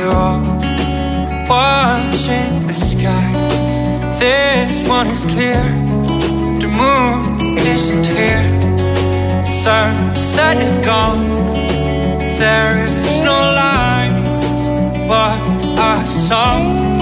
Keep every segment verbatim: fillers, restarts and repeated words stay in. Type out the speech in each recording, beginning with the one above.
we're all watching the sky. This one is clear, the moon isn't here. Sunset is gone, there is no light but a song.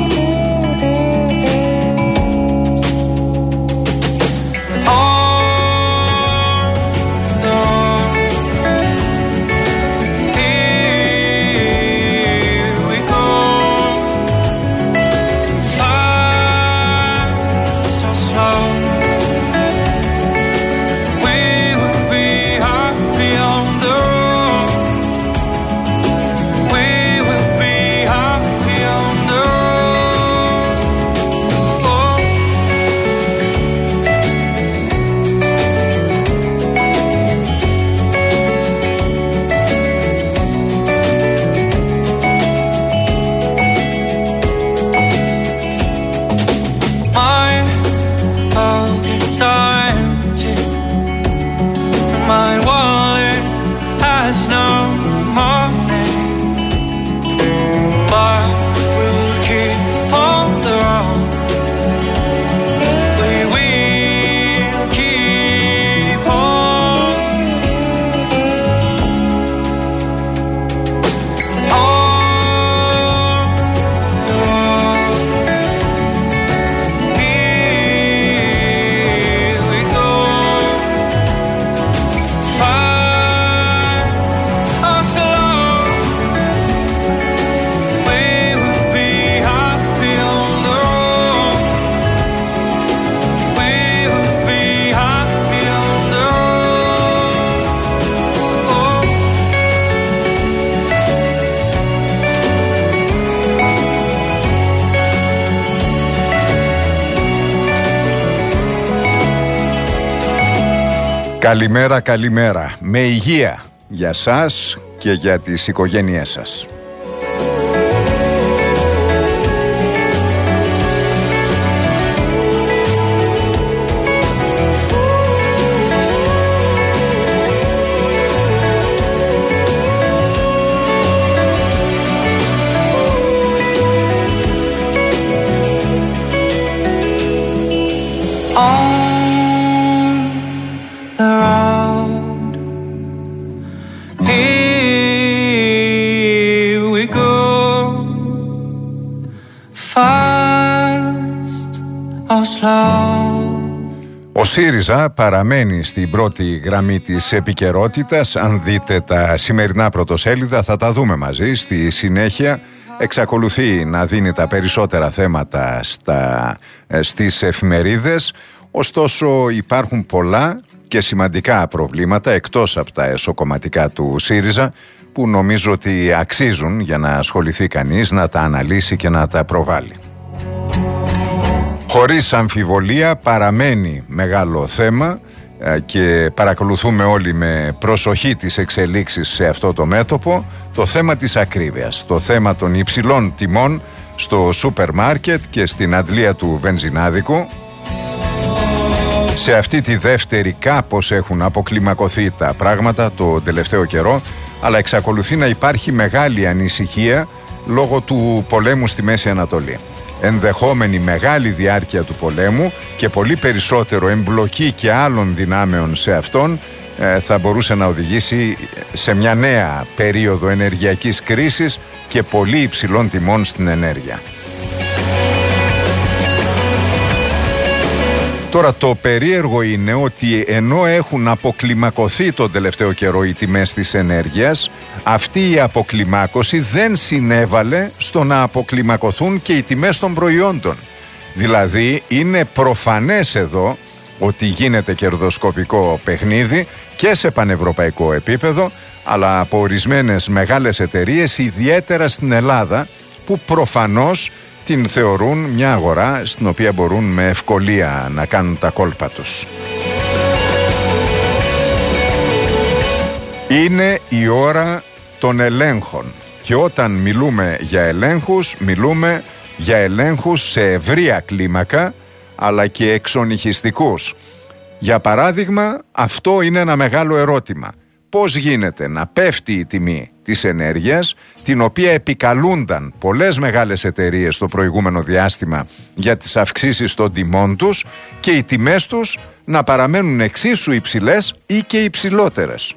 Καλημέρα, καλημέρα. Με υγεία για σας και για τις οικογένειές σας. Ο ΣΥΡΙΖΑ παραμένει στην πρώτη γραμμή της επικαιρότητας. Αν δείτε τα σημερινά πρωτοσέλιδα θα τα δούμε μαζί. Στη συνέχεια εξακολουθεί να δίνει τα περισσότερα θέματα στα, στις εφημερίδες. Ωστόσο υπάρχουν πολλά και σημαντικά προβλήματα εκτός από τα εσωκομματικά του ΣΥΡΙΖΑ που νομίζω ότι αξίζουν για να ασχοληθεί κανείς, να τα αναλύσει και να τα προβάλλει. Χωρίς αμφιβολία παραμένει μεγάλο θέμα και παρακολουθούμε όλοι με προσοχή τις εξελίξεις σε αυτό το μέτωπο, το θέμα της ακρίβειας, το θέμα των υψηλών τιμών στο σούπερ μάρκετ και στην αντλία του βενζινάδικου. Σε αυτή τη δεύτερη κάπως έχουν αποκλιμακωθεί τα πράγματα το τελευταίο καιρό, αλλά εξακολουθεί να υπάρχει μεγάλη ανησυχία λόγω του πολέμου στη Μέση Ανατολή. Ενδεχόμενη μεγάλη διάρκεια του πολέμου και πολύ περισσότερο εμπλοκή και άλλων δυνάμεων σε αυτόν ε, θα μπορούσε να οδηγήσει σε μια νέα περίοδο ενεργειακής κρίσης και πολύ υψηλών τιμών στην ενέργεια. Τώρα το περίεργο είναι ότι ενώ έχουν αποκλιμακωθεί τον τελευταίο καιρό οι τιμές της ενέργειας, αυτή η αποκλιμάκωση δεν συνέβαλε στο να αποκλιμακωθούν και οι τιμές των προϊόντων. Δηλαδή είναι προφανές εδώ ότι γίνεται κερδοσκοπικό παιχνίδι και σε πανευρωπαϊκό επίπεδο, αλλά από ορισμένες μεγάλες εταιρείες, ιδιαίτερα στην Ελλάδα, που προφανώς την θεωρούν μια αγορά στην οποία μπορούν με ευκολία να κάνουν τα κόλπα τους. Είναι η ώρα των ελέγχων και όταν μιλούμε για ελέγχους, μιλούμε για ελέγχους σε ευρεία κλίμακα αλλά και εξονυχιστικούς. Για παράδειγμα, αυτό είναι ένα μεγάλο ερώτημα. πώς γίνεται να πέφτει η τιμή της ενέργειας, την οποία επικαλούνταν πολλές μεγάλες εταιρείες το προηγούμενο διάστημα για τις αυξήσεις των τιμών τους, και οι τιμές τους να παραμένουν εξίσου υψηλές ή και υψηλότερες.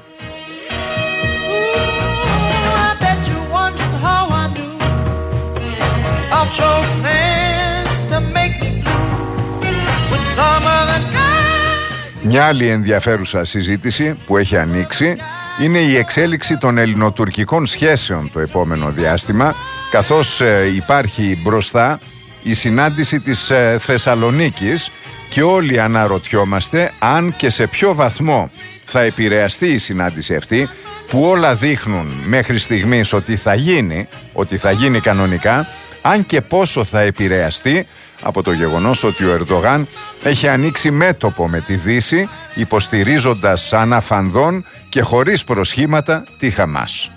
Μια άλλη ενδιαφέρουσα συζήτηση που έχει ανοίξει είναι η εξέλιξη των ελληνοτουρκικών σχέσεων το επόμενο διάστημα, καθώς ε, υπάρχει μπροστά η συνάντηση της ε, Θεσσαλονίκης, και όλοι αναρωτιόμαστε αν και σε ποιο βαθμό θα επηρεαστεί η συνάντηση αυτή, που όλα δείχνουν μέχρι στιγμής ότι θα γίνει, ότι θα γίνει κανονικά, αν και πόσο θα επηρεαστεί από το γεγονός ότι ο Ερντογάν έχει ανοίξει μέτωπο με τη Δύση, υποστηρίζοντας αναφανδόν και χωρίς προσχήματα τη Χαμάς.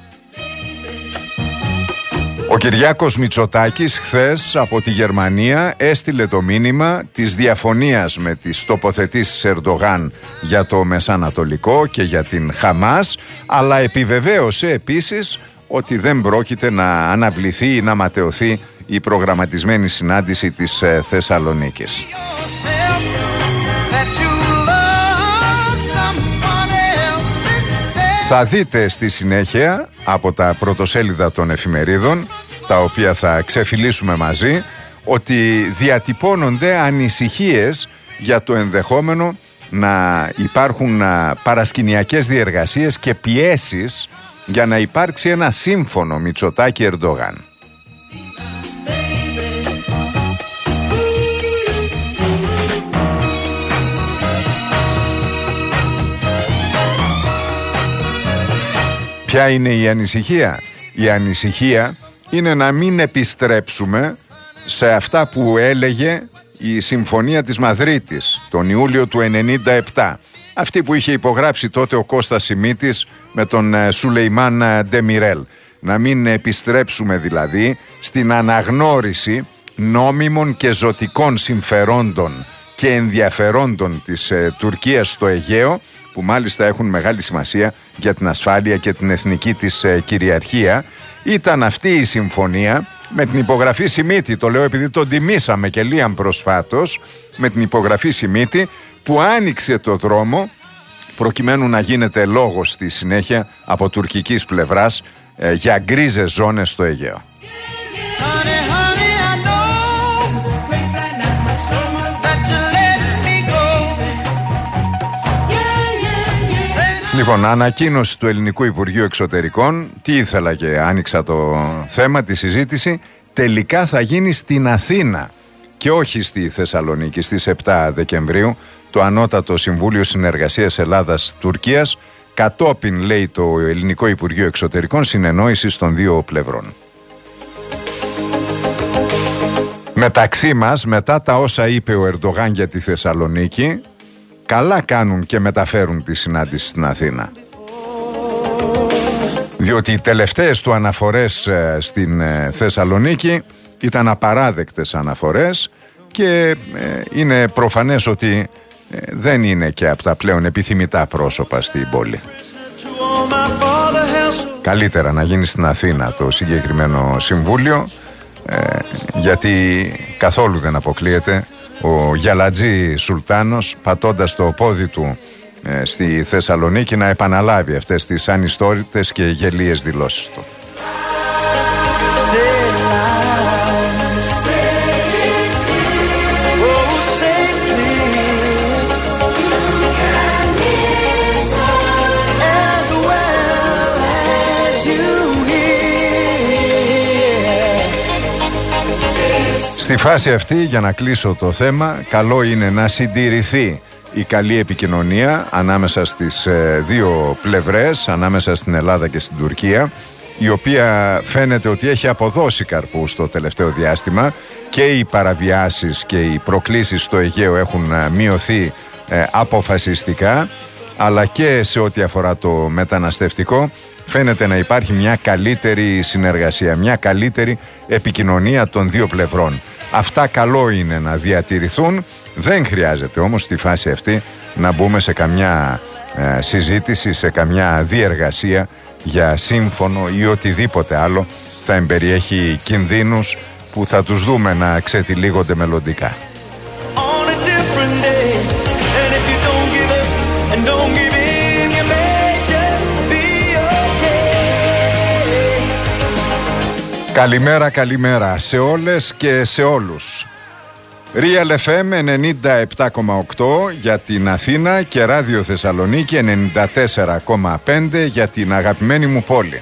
Ο Κυριάκος Μητσοτάκης χθες από τη Γερμανία έστειλε το μήνυμα της διαφωνίας με τις τοποθετήσεις Ερντογάν για το Μεσανατολικό και για την Χαμάς, αλλά επιβεβαίωσε επίσης ότι δεν πρόκειται να αναβληθεί ή να ματαιωθεί η προγραμματισμένη συνάντηση της ε, Θεσσαλονίκης. Θα δείτε στη συνέχεια από τα πρωτοσέλιδα των εφημερίδων, τα οποία θα ξεφυλίσουμε μαζί, ότι διατυπώνονται ανησυχίες για το ενδεχόμενο να υπάρχουν παρασκηνιακές διεργασίες και πιέσεις για να υπάρξει ένα σύμφωνο Μητσοτάκη-Ερντογάν. Ποια είναι η ανησυχία? Η ανησυχία είναι να μην επιστρέψουμε σε αυτά που έλεγε η Συμφωνία της Μαδρίτης τον Ιούλιο του ενενήντα επτά. Αυτή που είχε υπογράψει τότε ο Κώστας Σιμίτης με τον Σουλεϊμάν Ντεμιρέλ. Να μην επιστρέψουμε δηλαδή στην αναγνώριση νόμιμων και ζωτικών συμφερόντων και ενδιαφερόντων της ε, Τουρκίας στο Αιγαίο, που μάλιστα έχουν μεγάλη σημασία για την ασφάλεια και την εθνική της ε, κυριαρχία. Ήταν αυτή η συμφωνία με την υπογραφή Σιμίτη, το λέω επειδή τον τιμήσαμε και λίαν προσφάτως, με την υπογραφή Σιμίτη, που άνοιξε το δρόμο προκειμένου να γίνεται λόγος στη συνέχεια από τουρκικής πλευράς ε, για γκρίζες ζώνες στο Αιγαίο. Λοιπόν, ανακοίνωση του Ελληνικού Υπουργείου Εξωτερικών. Τι ήθελα και άνοιξα το θέμα, τη συζήτηση. Τελικά θα γίνει στην Αθήνα και όχι στη Θεσσαλονίκη στις επτά Δεκεμβρίου το Ανώτατο Συμβούλιο Συνεργασίας Ελλάδας-Τουρκίας, κατόπιν, λέει το Ελληνικό Υπουργείο Εξωτερικών, συνεννόησης των δύο πλευρών. Μεταξύ μας, μετά τα όσα είπε ο Ερντογάν για τη Θεσσαλονίκη, καλά κάνουν και μεταφέρουν τη συνάντηση στην Αθήνα. Διότι οι τελευταίες του αναφορές ε, στην ε, Θεσσαλονίκη ήταν απαράδεκτες αναφορές και ε, είναι προφανές ότι ε, δεν είναι και από τα πλέον επιθυμητά πρόσωπα στην πόλη. Καλύτερα να γίνει στην Αθήνα το συγκεκριμένο συμβούλιο, ε, γιατί καθόλου δεν αποκλείεται ο Γιαλατζή Σουλτάνος, πατώντας το πόδι του ε, στη Θεσσαλονίκη, να επαναλάβει αυτές τις ανιστόρητες και γελίες δηλώσεις του. Στη φάση αυτή, για να κλείσω το θέμα, καλό είναι να συντηρηθεί η καλή επικοινωνία ανάμεσα στις ε, δύο πλευρές, ανάμεσα στην Ελλάδα και στην Τουρκία, η οποία φαίνεται ότι έχει αποδώσει καρπούς το τελευταίο διάστημα, και οι παραβιάσεις και οι προκλήσεις στο Αιγαίο έχουν ε, μειωθεί ε, αποφασιστικά, αλλά και σε ό,τι αφορά το μεταναστευτικό φαίνεται να υπάρχει μια καλύτερη συνεργασία, μια καλύτερη επικοινωνία των δύο πλευρών. Αυτά καλό είναι να διατηρηθούν. Δεν χρειάζεται όμως στη φάση αυτή να μπούμε σε καμιά ε, συζήτηση, σε καμιά διεργασία για σύμφωνο ή οτιδήποτε άλλο θα εμπεριέχει κινδύνους που θα τους δούμε να ξετυλίγονται μελλοντικά. Καλημέρα, καλημέρα σε όλες και σε όλους. Real εφ εμ ενενήντα επτά κόμμα οκτώ για την Αθήνα και Ράδιο Θεσσαλονίκη ενενήντα τέσσερα κόμμα πέντε για την αγαπημένη μου πόλη.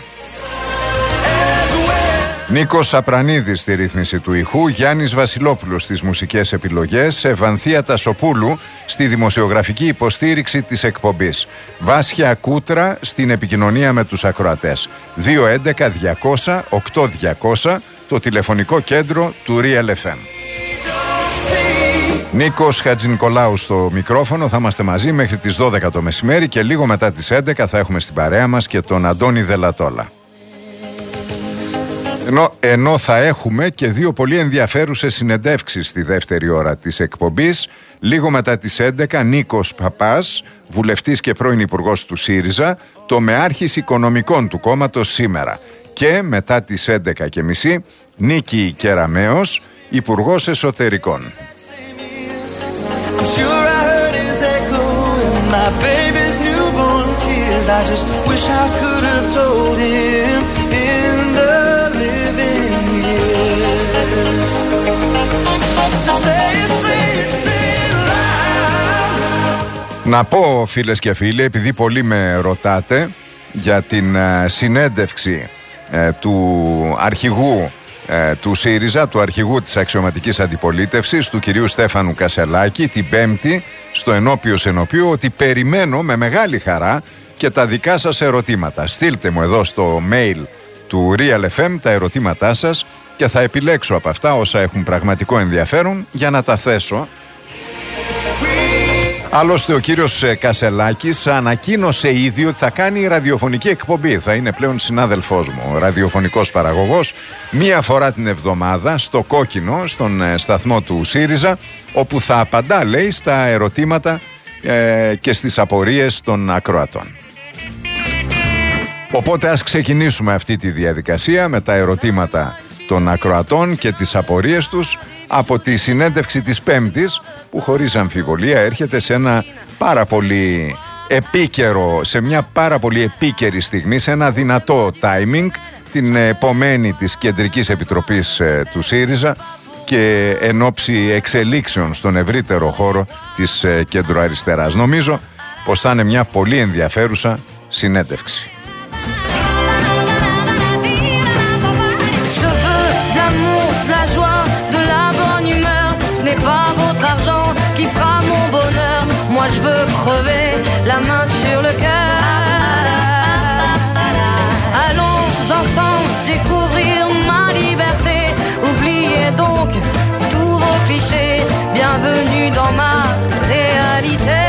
Νίκος Απρανίδης στη ρύθμιση του ηχού, Γιάννης Βασιλόπουλος στις μουσικές επιλογές, Ευανθία Τασοπούλου στη δημοσιογραφική υποστήριξη της εκπομπής, Βάσια Κούτρα στην επικοινωνία με τους ακροατές. δύο έντεκα διακόσια οκτώ διακόσια το τηλεφωνικό κέντρο του Real εφ εμ. Νίκος Χατζηνικολάου στο μικρόφωνο, θα είμαστε μαζί μέχρι τις δώδεκα το μεσημέρι και λίγο μετά τις έντεκα θα έχουμε στην παρέα μας και τον Αντώνη Δελατόλα. Ενώ, ενώ θα έχουμε και δύο πολύ ενδιαφέρουσες συνεντεύξεις στη δεύτερη ώρα της εκπομπής. Λίγο μετά τις έντεκα, Νίκος Παπάς, βουλευτής και πρώην υπουργός του ΣΥΡΙΖΑ, τομεάρχης οικονομικών του κόμματος Σήμερα. Και μετά τις έντεκα και μισή, Νίκη Κεραμέως, υπουργός εσωτερικών. Να πω, φίλες και φίλοι, επειδή πολλοί με ρωτάτε για την uh, συνέντευξη uh, του αρχηγού uh, του ΣΥΡΙΖΑ, του αρχηγού της αξιωματικής αντιπολίτευσης, του κυρίου Στέφανου Κασελάκη, την Πέμπτη στο Ενώπιος Ενωπίου, ότι περιμένω με μεγάλη χαρά και τα δικά σας ερωτήματα. Στείλτε μου εδώ στο mail του Real εφ εμ τα ερωτήματά σας και θα επιλέξω από αυτά όσα έχουν πραγματικό ενδιαφέρον για να τα θέσω. Άλλωστε ο κύριος Κασελάκης ανακοίνωσε ήδη ότι θα κάνει ραδιοφωνική εκπομπή. Θα είναι πλέον συνάδελφός μου, ο ραδιοφωνικός παραγωγός, μία φορά την εβδομάδα στο Κόκκινο, στον σταθμό του ΣΥΡΙΖΑ, όπου θα απαντά, λέει, στα ερωτήματα ε, και στις απορίες των ακροατών. Οπότε ας ξεκινήσουμε αυτή τη διαδικασία με τα ερωτήματα των ακροατών και τις απορίες τους από τη συνέντευξη της Πέμπτης, που χωρίς αμφιβολία έρχεται σε ένα πάρα πολύ επίκαιρο, σε μια πάρα πολύ επίκαιρη στιγμή, σε ένα δυνατό timing, την επομένη της Κεντρικής Επιτροπής ε, του ΣΥΡΙΖΑ και εν ώψη εξελίξεων στον ευρύτερο χώρο της ε, κεντροαριστεράς. Νομίζω πως θα είναι μια πολύ ενδιαφέρουσα συνέντευξη. Ce n'est pas votre argent qui fera mon bonheur. Moi je veux crever la main sur le cœur. Allons ensemble découvrir ma liberté. Oubliez donc tous vos clichés. Bienvenue dans ma réalité.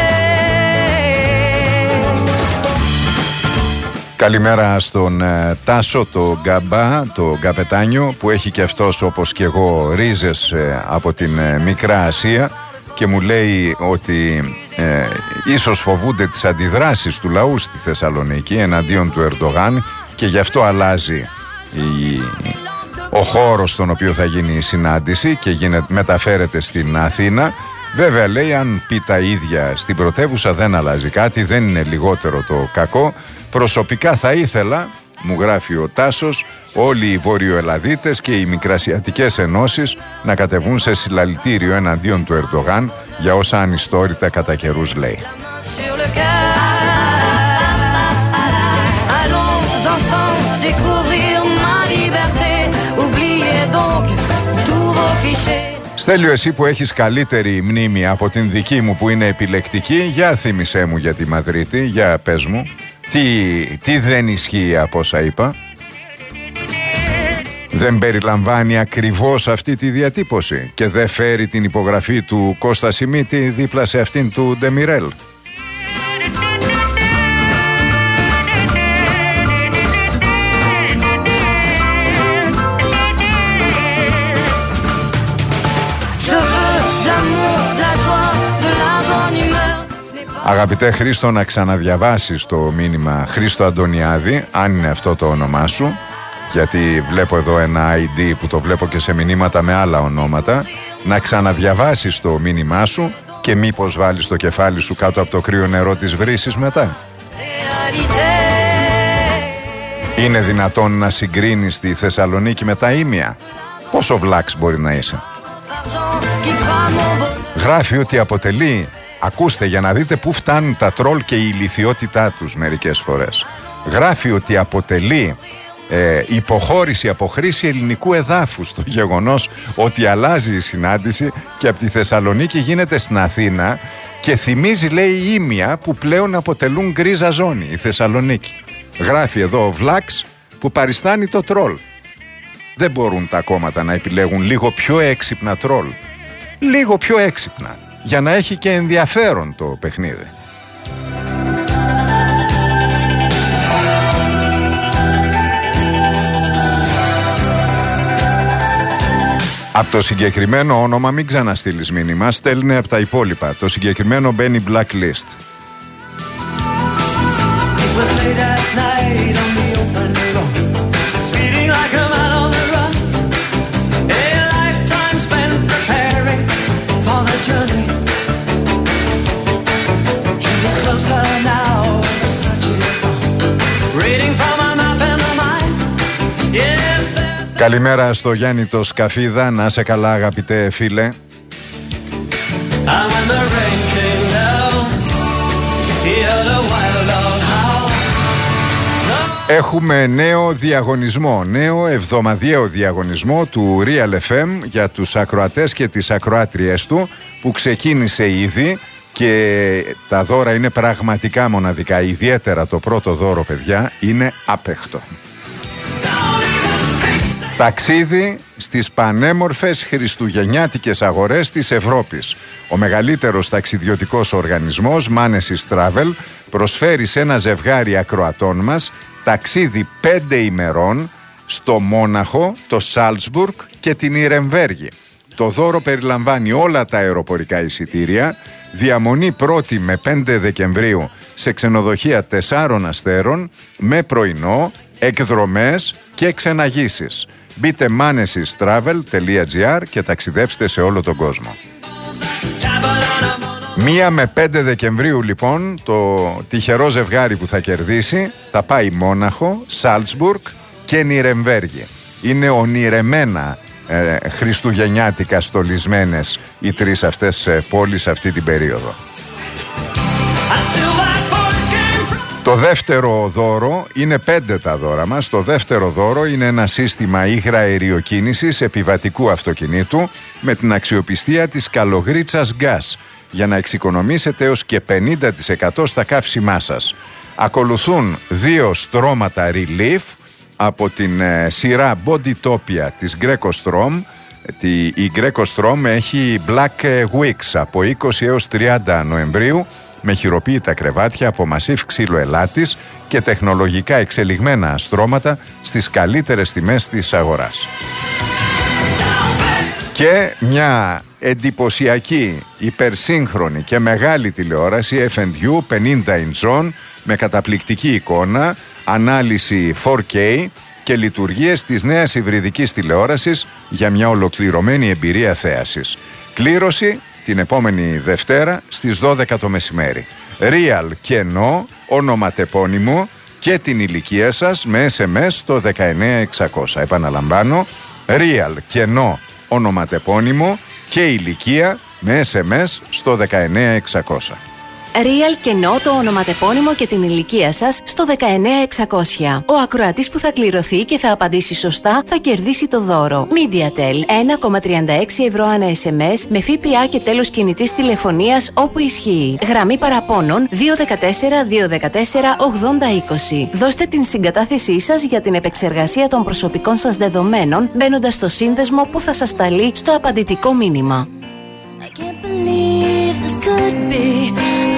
Καλημέρα στον ε, Τάσο, το Γκαμπά, το Γκαπετάνιο, που έχει και αυτός όπως και εγώ ρίζες ε, από την ε, Μικρά Ασία και μου λέει ότι ε, ίσως φοβούνται τις αντιδράσεις του λαού στη Θεσσαλονίκη εναντίον του Ερντογάν και γι' αυτό αλλάζει η, ο χώρος στον οποίο θα γίνει η συνάντηση και γίνεται, μεταφέρεται στην Αθήνα. Βέβαια, λέει, αν πει τα ίδια στην πρωτεύουσα δεν αλλάζει κάτι, δεν είναι λιγότερο το κακό. Προσωπικά θα ήθελα, μου γράφει ο Τάσος, όλοι οι Βορειοελλαδίτες και οι Μικρασιατικές ενώσεις να κατεβούν σε συλλαλητήριο εναντίον του Ερντογάν για όσα ανιστόρητα κατά καιρούς λέει. Στέλιο, εσύ που έχεις καλύτερη μνήμη από την δική μου που είναι επιλεκτική, για θύμισέ μου για τη Μαδρίτη, για πες μου, τι, τι δεν ισχύει από όσα είπα. Δεν περιλαμβάνει ακριβώς αυτή τη διατύπωση και δεν φέρει την υπογραφή του Κώστα Σιμίτη δίπλα σε αυτήν του Ντεμιρέλ. Αγαπητέ Χρήστο, να ξαναδιαβάσεις το μήνυμα Χρήστο Αντωνιάδη, αν είναι αυτό το όνομά σου, γιατί βλέπω εδώ ένα άι ντι που το βλέπω και σε μηνύματα με άλλα ονόματα. Να ξαναδιαβάσεις το μήνυμά σου και μήπως βάλεις το κεφάλι σου κάτω από το κρύο νερό της βρύσης μετά. Είναι δυνατόν να συγκρίνεις τη Θεσσαλονίκη με τα Ήμια? Πόσο βλάξ μπορεί να είσαι? Γράφει ότι αποτελεί, ακούστε για να δείτε πού φτάνουν τα τρόλ και η ηλιθιότητά τους μερικές φορές. Γράφει ότι αποτελεί ε, υποχώρηση από χρήση ελληνικού εδάφους το γεγονός ότι αλλάζει η συνάντηση και από τη Θεσσαλονίκη γίνεται στην Αθήνα και θυμίζει, λέει, Ήμια που πλέον αποτελούν γκρίζα ζώνη η Θεσσαλονίκη. Γράφει εδώ ο Βλάξ που παριστάνει το τρόλ. Δεν μπορούν τα κόμματα να επιλέγουν λίγο πιο έξυπνα τρόλ? Λίγο πιο έξυπνα, για να έχει και ενδιαφέρον το παιχνίδι. Από το συγκεκριμένο όνομα μην ξαναστείλεις μήνυμα, στέλνει από τα υπόλοιπα. Το συγκεκριμένο μπαίνει blacklist. Καλημέρα στο Γιάννη το Σκαφίδα, να σε καλά αγαπητέ φίλε. Έχουμε νέο διαγωνισμό, νέο εβδομαδιαίο διαγωνισμό του Real εφ εμ για τους ακροατές και τις ακροάτριές του, που ξεκίνησε ήδη και τα δώρα είναι πραγματικά μοναδικά. Ιδιαίτερα το πρώτο δώρο, παιδιά, είναι άπεχτο. Ταξίδι στις πανέμορφες χριστουγεννιάτικες αγορές της Ευρώπης. Ο μεγαλύτερος ταξιδιωτικός οργανισμός Manesis Travel προσφέρει σε ένα ζευγάρι ακροατών μας ταξίδι πέντε ημερών στο Μόναχο, το Σάλτσμπουργκ και την Ιρεμβέργη. Το δώρο περιλαμβάνει όλα τα αεροπορικά εισιτήρια, διαμονή πρώτη με πέντε Δεκεμβρίου σε ξενοδοχεία τεσσάρων αστέρων με πρωινό, εκδρομές και ξεναγήσεις. Μπείτε manesis travel τελεία τζι άρ και ταξιδέψτε σε όλο τον κόσμο. Μία με πέντε Δεκεμβρίου λοιπόν το τυχερό ζευγάρι που θα κερδίσει θα πάει Μόναχο, Σάλτσμπουργκ και Νιρεμβέργη. Είναι ονειρεμένα ε, χριστουγεννιάτικα στολισμένες οι τρεις αυτές ε, πόλεις αυτή την περίοδο. Το δεύτερο δώρο, είναι πέντε τα δώρα μας, το δεύτερο δώρο είναι ένα σύστημα υγραεριοκίνησης επιβατικού αυτοκινήτου με την αξιοπιστία της Καλογρίτσας Gas για να εξοικονομήσετε έως και πενήντα τοις εκατό στα καύσιμά σας. Ακολουθούν δύο στρώματα Relief από την ε, σειρά Bodytopia της Greco-Strom. Η Greco-Strom έχει Black Weeks από είκοσι έως τριάντα Νοεμβρίου με χειροποίητα κρεβάτια από μασίφ ξύλο ελάτης και τεχνολογικά εξελιγμένα στρώματα στις καλύτερες τιμές της αγοράς. Και μια εντυπωσιακή, υπερσύγχρονη και μεγάλη τηλεόραση εφ εντ γιου πενήντα ιντσών με καταπληκτική εικόνα, ανάλυση φορ κέι και λειτουργίες της νέας υβριδικής τηλεόρασης για μια ολοκληρωμένη εμπειρία θέασης. Κλήρωση την επόμενη Δευτέρα στις δώδεκα το μεσημέρι. Real κενό, ονοματεπώνυμο και την ηλικία σας με ες εμ ες στο δεκαεννέα εξακόσια. Επαναλαμβάνω, Real κενό, ονοματεπώνυμο και ηλικία με ες εμ ες στο δεκαεννέα εξακόσια. Real κενό το ονοματεπώνυμο και την ηλικία σας στο δεκαεννέα εξακόσια. Ο ακροατής που θα κληρωθεί και θα απαντήσει σωστά θα κερδίσει το δώρο. MediaTel ένα κόμμα τριάντα έξι ευρώ ανά ες εμ ες με ΦΠΑ και τέλος κινητής τηλεφωνίας όπου ισχύει. Γραμμή παραπώνων δύο ένα τέσσερα δύο ένα τέσσερα ογδόντα είκοσι. Δώστε την συγκατάθεσή σας για την επεξεργασία των προσωπικών σας δεδομένων μπαίνοντας στο σύνδεσμο που θα σας σταλεί στο απαντητικό μήνυμα. I can't believe this could be